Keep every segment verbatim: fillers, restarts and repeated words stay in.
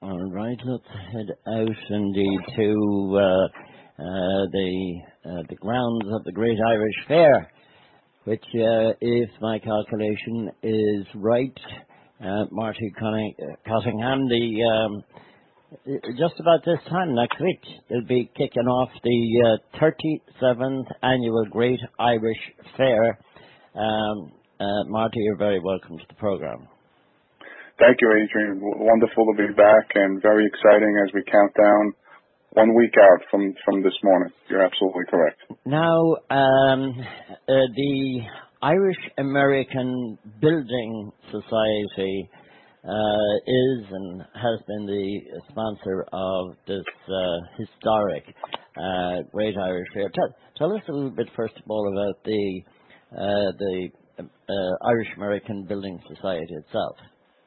All right, let's head out indeed to uh, uh, the uh, the grounds of the Great Irish Fair, which, uh, if my calculation is right, uh, Marty Cunning- uh, Cottingham, the um, just about this time next week, they'll be kicking off the uh, thirty-seventh annual Great Irish Fair. Um, uh, Marty, you're very welcome to the program. Thank you, Adrian. W- wonderful to be back and very exciting as we count down one week out from, from this morning. You're absolutely correct. Now, um, uh, the Irish American Building Society uh, is and has been the sponsor of this uh, historic uh, Great Irish Fair. Tell, tell us a little bit, first of all, about the uh, the uh, Irish American Building Society itself.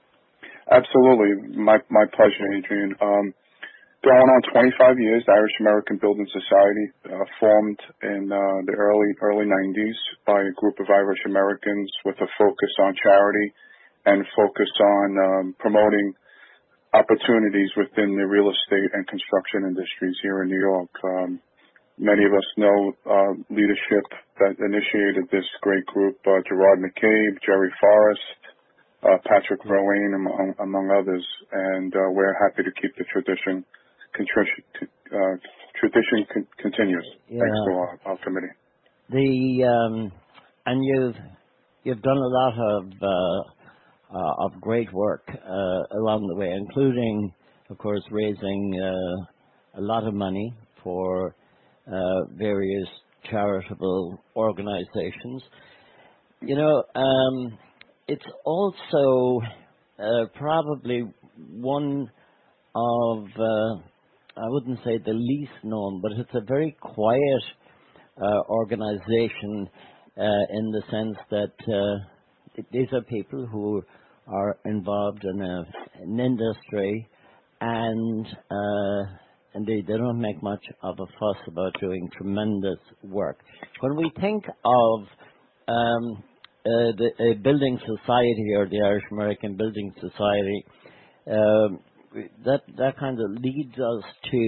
Absolutely. My my pleasure, Adrian. Um, going on twenty-five years, the Irish American Building Society uh, formed in uh, the early early nineties by a group of Irish Americans with a focus on charity and focus on um, promoting opportunities within the real estate and construction industries here in New York. Um, many of us know uh, leadership that initiated this great group, uh, Gerard McCabe, Jerry Forrest, Uh, Patrick Rowan, among, among others, and uh, we're happy to keep the tradition contrition, uh, tradition con- continues. Yeah. Thanks to our, our committee. The um, and you've you've done a lot of uh, uh, of great work uh, along the way, including, of course, raising uh, a lot of money for uh, various charitable organizations. You know. Um, It's also uh, probably one of, uh, I wouldn't say the least known, but it's a very quiet uh, organization uh, in the sense that uh, these are people who are involved in a, an industry and uh, indeed they don't make much of a fuss about doing tremendous work. When we think of um, Uh, the uh, building society or the Irish American Building Society, um, that that kind of leads us to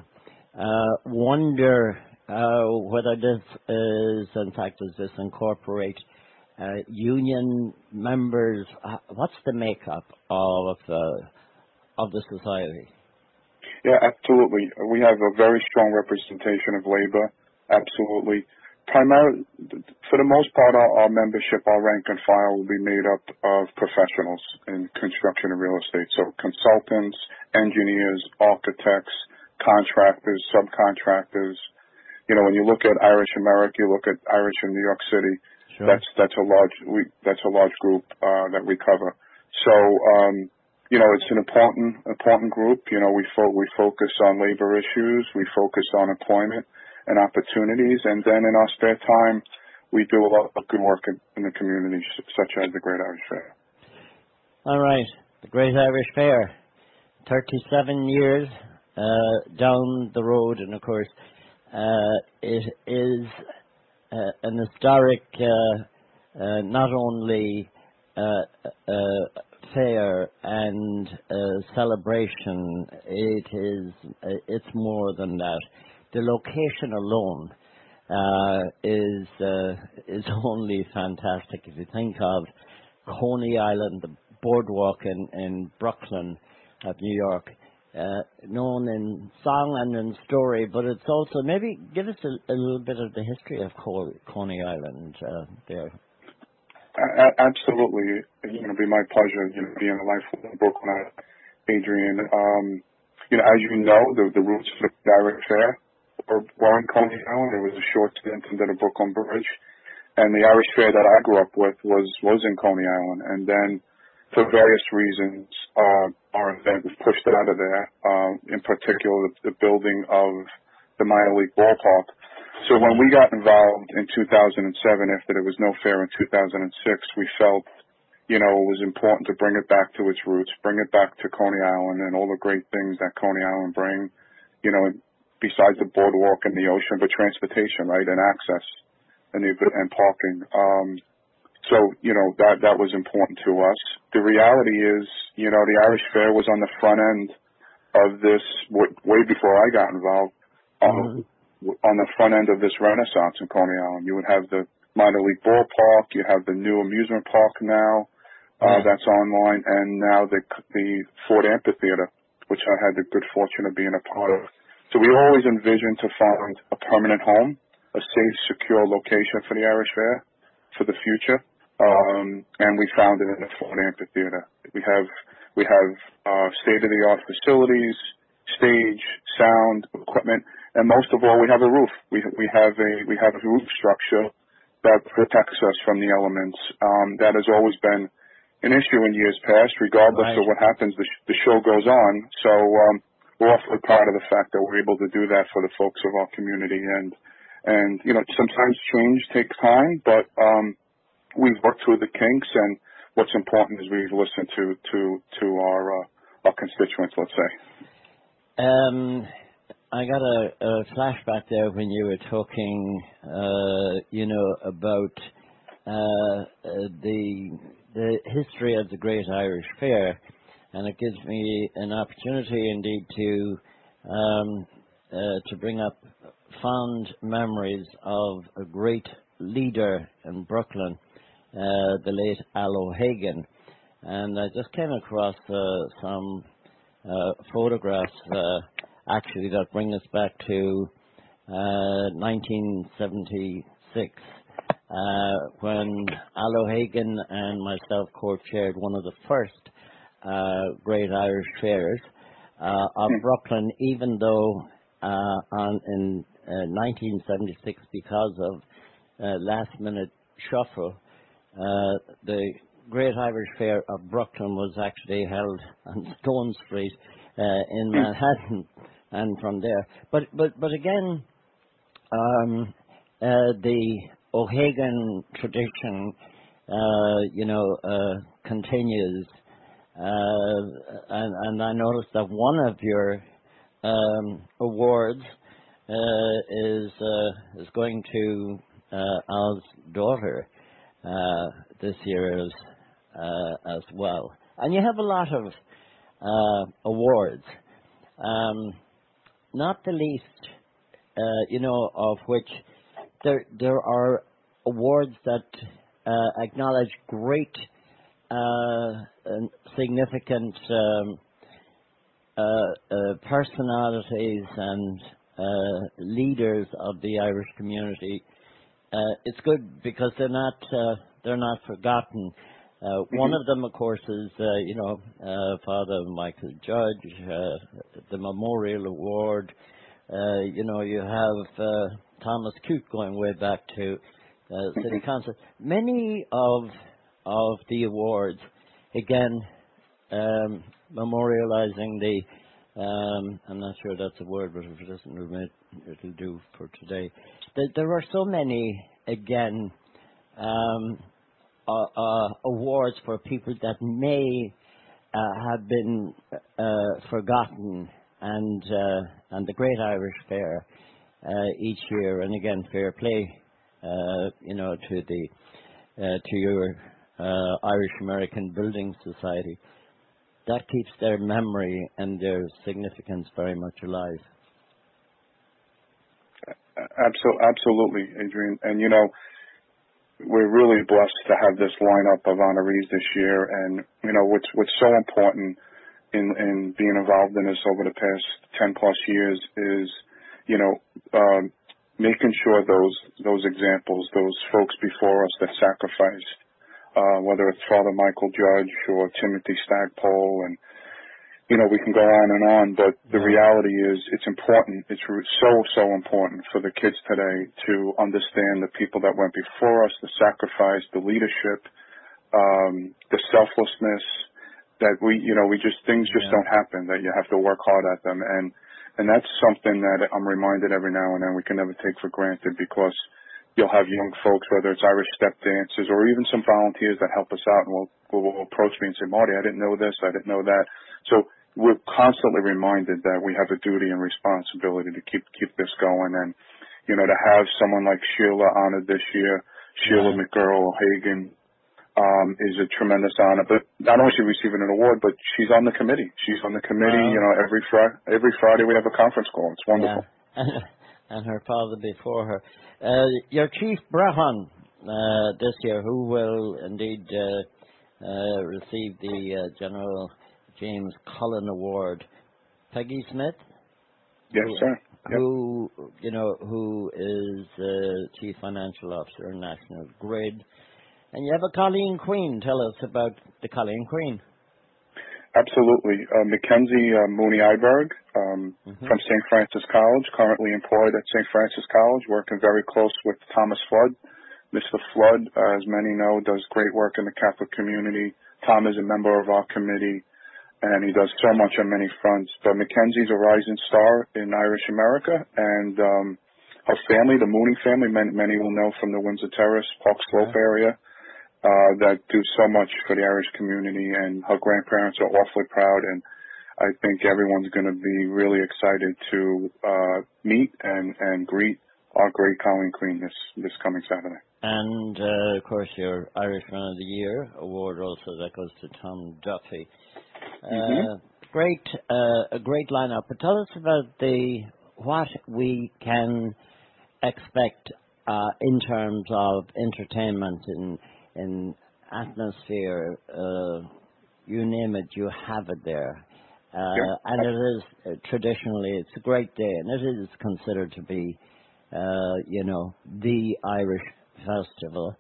uh, wonder uh, whether this is, in fact, does this incorporate uh, union members? Uh, what's the makeup of uh, of the society? Yeah, absolutely. We have a very strong representation of labor. Absolutely. Primarily, for the most part, our, our membership, our rank and file will be made up of professionals in construction and real estate. So consultants, engineers, architects, contractors, subcontractors. You know, when you look at Irish America, you look at Irish in New York City. Sure. That's that's a large we that's a large group uh, that we cover. So um, you know, it's an important important group. You know, we fo- we focus on labor issues. We focus on employment and opportunities, and then in our spare time, we do a lot of good work in, in the community, such as the Great Irish Fair. All right, the Great Irish Fair, thirty-seven years uh, down the road, and of course, uh, it is uh, an historic, uh, uh, not only uh, uh, fair and uh, celebration. It is. Uh, it's more than that. The location alone uh, is uh, is only fantastic. If you think of Coney Island, the boardwalk in, in Brooklyn of New York, uh, known in song and in story, but it's also, maybe give us a, a little bit of the history of Coney Island uh, there. A- absolutely. It's going to be my pleasure, you know, being a lifelong Brooklyn, Adrian. Um, you know, as you know, the, the roots of the Irish Fair were in Coney Island. There was a short stint into the Brooklyn Bridge, and the Irish Fair that I grew up with was was in Coney Island. And then, for various reasons, uh, our event was pushed out of there. Uh, in particular, the, the building of the minor league ballpark. So when we got involved in two thousand seven, after there was no fair in two thousand six, we felt, you know, it was important to bring it back to its roots, bring it back to Coney Island and all the great things that Coney Island bring. You know, besides the boardwalk and the ocean, but transportation, right, and access and the, and parking. Um, so, you know, that that was important to us. The reality is, you know, the Irish Fair was on the front end of this w- way before I got involved. On, mm-hmm. on the front end of this renaissance in Coney Island, you would have the minor league ballpark, you have the new amusement park now uh, yeah. that's online, and now the the Ford Amphitheater, which I had the good fortune of being a part of. So we always envisioned to find a permanent home, a safe, secure location for the Irish Fair for the future, um, and we found it in the Ford Amphitheater. We have we have uh, state-of-the-art facilities, stage, sound, equipment, and most of all, we have a roof. We we have a we have a roof structure that protects us from the elements. Um, that has always been an issue in years past. Regardless right. of what happens, the, sh- the show goes on. So um, we're awfully proud of the fact that we're able to do that for the folks of our community. And and you know, sometimes change takes time, but um, we've worked through the kinks. And what's important is we've listened to to to our uh, our constituents. Let's say. Um, I got a, a flashback there when you were talking, uh, you know, about uh, uh, the the history of the Great Irish Fair, and it gives me an opportunity indeed to um, uh, to bring up fond memories of a great leader in Brooklyn, uh, the late Al O'Hagan, and I just came across uh, some uh, photographs. Uh, Actually, that brings us back to uh, nineteen seventy-six, uh, when Al O'Hagan and myself co-chaired one of the first uh, Great Irish Fairs uh, of Brooklyn, even though uh, on, in uh, nineteen seventy-six, because of uh, last-minute shuffle, uh, the Great Irish Fair of Brooklyn was actually held on Stone Street uh, in Manhattan. And from there, but but but again, um, uh, the O'Hagan tradition, uh, you know, uh, continues, uh, and, and I noticed that one of your um, awards uh, is uh, is going to uh, Al's daughter uh, this year as uh, as well, and you have a lot of uh, awards. Um, Not the least, uh, you know, of which there there are awards that uh, acknowledge great, uh, and significant um, uh, uh, personalities and uh, leaders of the Irish community. Uh, it's good because they're not uh, they're not forgotten. Uh, mm-hmm. One of them, of course, is uh, you know uh, Father Michael Judge, uh, the Memorial Award. Uh, you know you have uh, Thomas Coote going way back to uh, City mm-hmm. Council. Many of of the awards, again, um, memorializing the. Um, I'm not sure that's a word, but if it doesn't remit, it'll do for today. There, there are so many again. Um, Uh, uh, awards for people that may uh, have been uh, forgotten, and uh, and the Great Irish Fair uh, each year, and again fair play, uh, you know, to the uh, to your uh, Irish American Building Society. That keeps their memory and their significance very much alive. Absolutely, Adrian, and you know. We're really blessed to have this lineup of honorees this year, and you know what's what's so important in in being involved in this over the past ten plus years is, you know, um, making sure those those examples, those folks before us that sacrificed, uh, whether it's Father Michael Judge or Timothy Stagpole, and you know, we can go on and on, but the yeah. reality is it's important. It's so, so important for the kids today to understand the people that went before us, the sacrifice, the leadership, um, the selflessness that we, you know, we just, things just yeah. don't happen, that you have to work hard at them. And, and that's something that I'm reminded every now and then we can never take for granted, because you'll have young folks, whether it's Irish step dancers or even some volunteers that help us out, and will, will, will approach me and say, Marty, I didn't know this, I didn't know that. So we're constantly reminded that we have a duty and responsibility to keep keep this going. And, you know, to have someone like Sheila honored this year, Sheila yeah. McGurl O'Hagan, um, is a tremendous honor. But not only is she receiving an award, but she's on the committee. She's on the committee. Wow. You know, every Friday, every Friday we have a conference call. It's wonderful. Yeah. And her father before her. Uh, your chief Brahman uh, this year, who will indeed uh, uh, receive the uh, General James Cullen Award, Peggy Smith. Yes, who, sir. Yep. Who you know who is uh, Chief Financial Officer in National Grid, and you have a Colleen Queen. Tell us about the Colleen Queen. Absolutely. Uh, Mackenzie uh, Mooney Iberg um, Mm-hmm. from Saint Francis College, currently employed at Saint Francis College, working very close with Thomas Flood. Mister Flood, uh, as many know, does great work in the Catholic community. Tom is a member of our committee, and he does so much on many fronts. But Mackenzie's a rising star in Irish America, and um, her family, the Mooney family, many, many will know from the Windsor Terrace, Park Slope Yeah. area, uh, that do so much for the Irish community, and her grandparents are awfully proud, and I think everyone's going to be really excited to uh, meet and, and greet our great Colleen Queen this, this coming Saturday. And, uh, of course, your Irishman of the Year award also that goes to Tom Duffy. Uh, Mm-hmm. Great, uh, a great lineup. But tell us about the what we can expect uh, in terms of entertainment and in atmosphere. Uh, you name it, you have it there. Uh, Yeah. and it is uh, traditionally, it's a great day, and it is considered to be, uh, you know, the Irish festival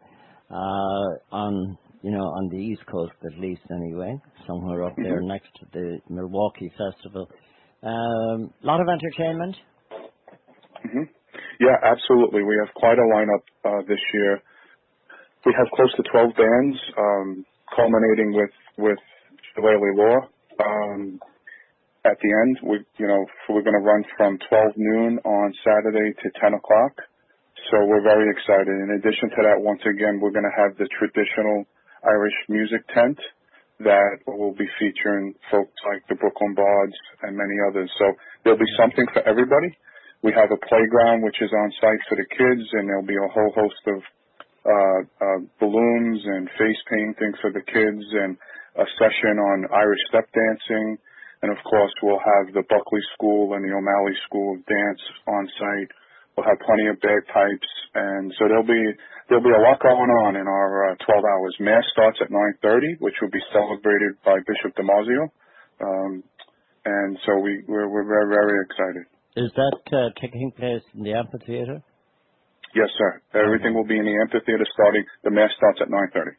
uh, on, you know, on the East Coast at least anyway, somewhere up there Mm-hmm. next to the Milwaukee Festival. A um, lot of entertainment. Mm-hmm. Yeah, absolutely. We have quite a lineup uh, this year. We have close to twelve bands, um, culminating with with Shillelagh Law. Um, at the end, we you know we're going to run from twelve noon on Saturday to ten o'clock. So we're very excited. In addition to that, once again, we're going to have the traditional Irish music tent that will be featuring folks like the Brooklyn Bards and many others. So there'll be something for everybody. We have a playground which is on site for the kids, and there'll be a whole host of uh, uh, balloons and face painting for the kids, and a session on Irish step dancing. And of course, we'll have the Buckley School and the O'Malley School of Dance on site. We'll have plenty of bagpipes, and so there'll be there'll be a lot going on in our uh, twelve hours. Mass starts at nine thirty, which will be celebrated by Bishop DiMarzio, um, and so we we're, we're very very excited. Is that uh, taking place in the amphitheater? Yes, sir. Everything Okay. will be in the amphitheater starting. The mass starts at nine thirty.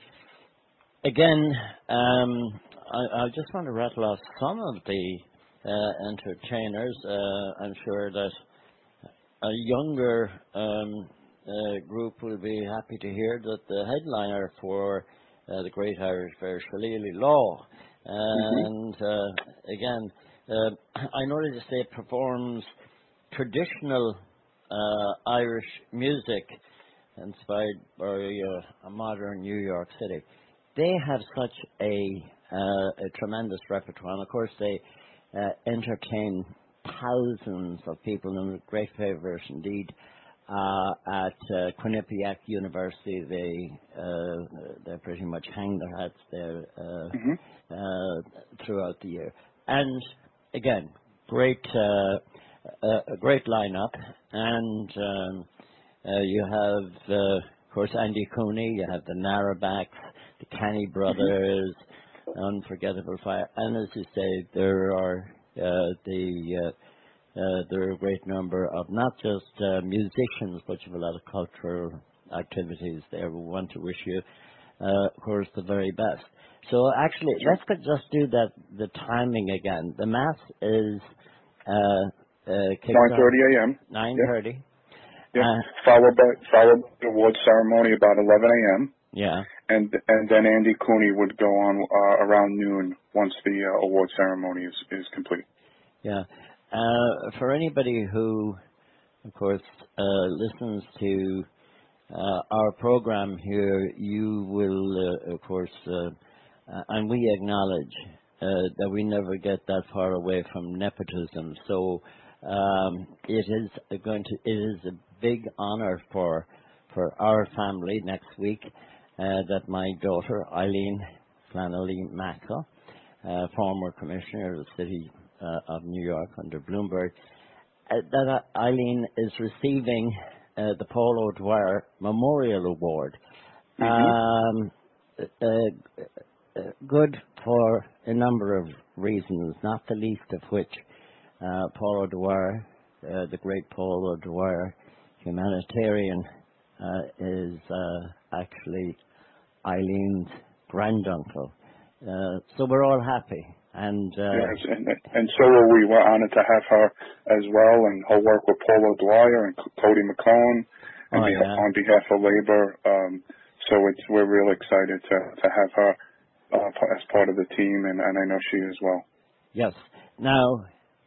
Again, um, I, I just want to rattle off some of the uh, entertainers. Uh, I'm sure that a younger um, uh, group will be happy to hear that the headliner for uh, the Great Irish Fair, Shillelagh Law. Mm-hmm. And uh, again, uh, I noticed it performs traditional uh, Irish music inspired by uh, a modern New York City. They have such a, uh, a tremendous repertoire, and of course they uh, entertain thousands of people in great favours indeed. Uh, at uh, Quinnipiac University, they uh, they pretty much hang their hats there uh, Mm-hmm. uh, throughout the year. And again, great uh, a, a great lineup. And um, uh, you have, uh, of course, Andy Cooney. You have the Narrabacks, the Canny Brothers, Unforgettable Fire, and as you say, there are uh, the uh, Uh, there are a great number of not just uh, musicians, but you have a lot of cultural activities there. We want to wish you, uh, of course, the very best. So actually, let's go- just do that, the timing again. The Mass is uh, uh, kicked nine thirty a.m. nine thirty. Yeah. Uh, Followed by followed by the award ceremony about eleven a.m. yeah. and and then Andy Cooney would go on uh, around noon once the uh, award ceremony is is complete. Yeah. Uh, for anybody who, of course, uh, listens to uh, our program here, you will, uh, of course, uh, uh, and we acknowledge uh, that we never get that far away from nepotism. So um, it is going to, it is a big honour for for our family next week, uh, that my daughter, Eileen Flannelly Mackel, uh, former commissioner of the City uh, of New York under Bloomberg, uh, that Eileen is receiving uh, the Paul O'Dwyer Memorial Award. Mm-hmm. Um, uh, uh, good for a number of reasons, not the least of which uh, Paul O'Dwyer, uh, the great Paul O'Dwyer, humanitarian, uh, is uh, actually Eileen's granduncle. Uh, so we're all happy. And, uh, yes, and, and so are we. We're honored to have her as well, and her work with Paul O'Dwyer and Cody McCone and oh, be, yeah. on behalf of Labor. Um, so it's we're real excited to, to have her uh, as part of the team, and, and I know she as well. Yes. Now,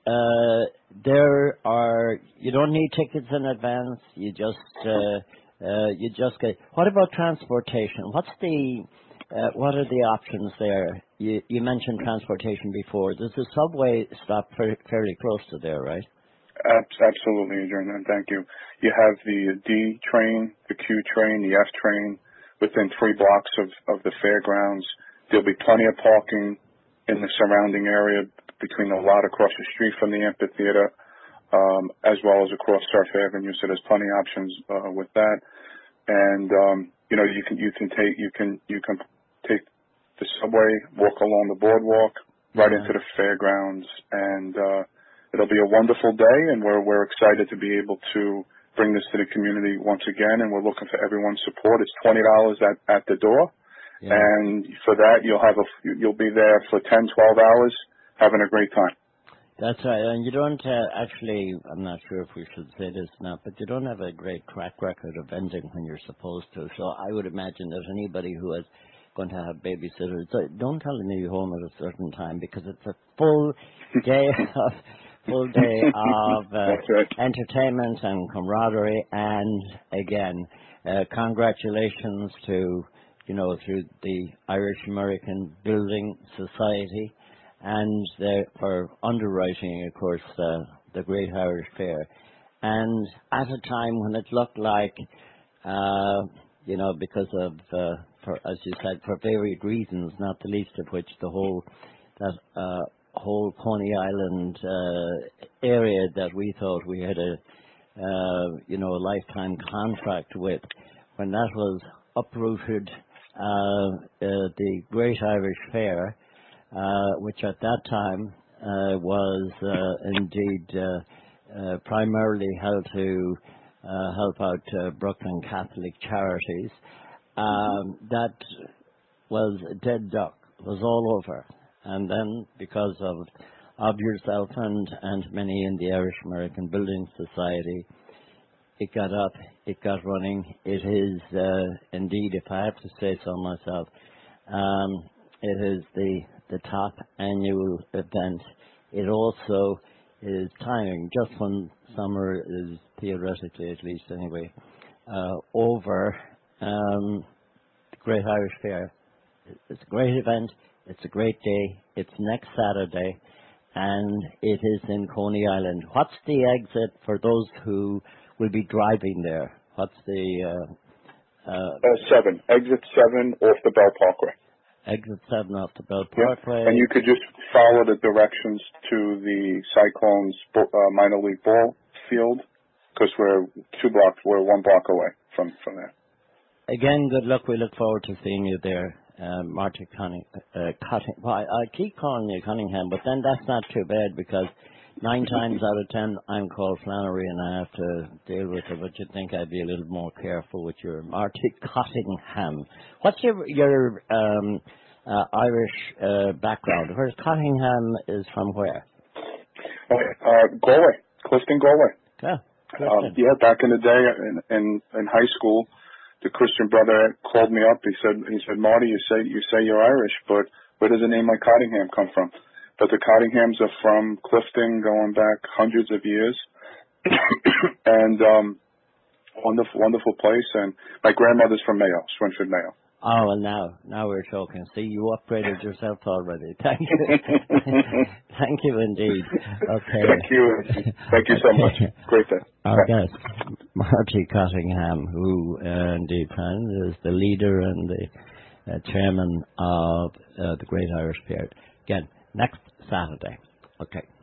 uh, there are, you don't need tickets in advance. You just, uh, uh, you just get, what about transportation? What's the, uh, what are the options there? You, you mentioned transportation before. There's a subway stop fairly, fairly close to there, right? Absolutely, Adrian, and thank you. You have the D train, the Q train, the F train within three blocks of, of the fairgrounds. There'll be plenty of parking in the surrounding area between the lot across the street from the amphitheater, um, as well as across Surf Avenue. So there's plenty of options uh, with that. And um, you know, you can you can take you can you can take the subway, walk along the boardwalk, right Yeah. into the fairgrounds, and uh, it'll be a wonderful day. And we're we're excited to be able to bring this to the community once again. And we're looking for everyone's support. It's twenty dollars at at the door. Yeah. And for that, you'll have a you'll be there for ten, twelve hours, having a great time. That's right. And you don't uh, actually, I'm not sure if we should say this now, but you don't have a great track record of ending when you're supposed to. So I would imagine that anybody who is going to have babysitters, so don't tell them to be home at a certain time, because it's a full day of full day of uh, right. entertainment and camaraderie. And again, uh, congratulations to, you know, through the Irish American Building Society, and the, for underwriting, of course, uh, the Great Irish Fair. And at a time when it looked like, uh, you know, because of, uh, for, as you said, for varied reasons, not the least of which the whole, that uh, whole Coney Island uh, area that we thought we had a, uh, you know, a lifetime contract with, when that was uprooted, uh, uh, the Great Irish Fair, Uh, which at that time uh, was uh, indeed uh, uh, primarily held to uh, help out uh, Brooklyn Catholic Charities. Um, that was a dead duck, was all over. And then because of, of yourself and, and many in the Irish American Building Society, it got up, it got running. It is uh, indeed, if I have to say so myself, um, it is the the top annual event. It also is timing just when summer is, theoretically at least anyway, uh, over. Um, the Great Irish Fair. It's a great event. It's a great day. It's next Saturday, and it is in Coney Island. What's the exit for those who will be driving there? What's the uh, uh, uh, seven exit seven off the Bell Parkway? Exit seven off the Bell Yeah. Parkway. And you could just follow the directions to the Cyclones uh, minor league ball field, because we're two blocks, we're one block away from, from there. Again, good luck. We look forward to seeing you there, uh, Marty Cunning, uh, Cutting. Well, I, I keep calling you Cunningham, but then that's not too bad, because nine times out of ten I'm called Flannery and I have to deal with it. But you'd think I'd be a little more careful with your Marty Cottingham. What's your your um, uh, Irish uh, background? Where's Cottingham is from where? Uh, Galway, Clifton, Galway. Yeah, um, yeah. Back in the day, in, in in high school, the Christian brother called me up. He said, he said, Marty, you say you say you're Irish, but where does a name like Cottingham come from? But the Cottinghams are from Clifton, going back hundreds of years, and um, wonderful, wonderful place. And my grandmother's from Mayo, Swinford, Mayo. Oh, well, now, now we're talking. See, you upgraded yourself already. Thank you. Thank you indeed. Okay. Thank you. Thank you so much. Great day. Our guest. Marty Cottingham, who uh, indeed friend, is the leader and the uh, chairman of uh, the Great Irish Fair. Again, next Saturday. Okay.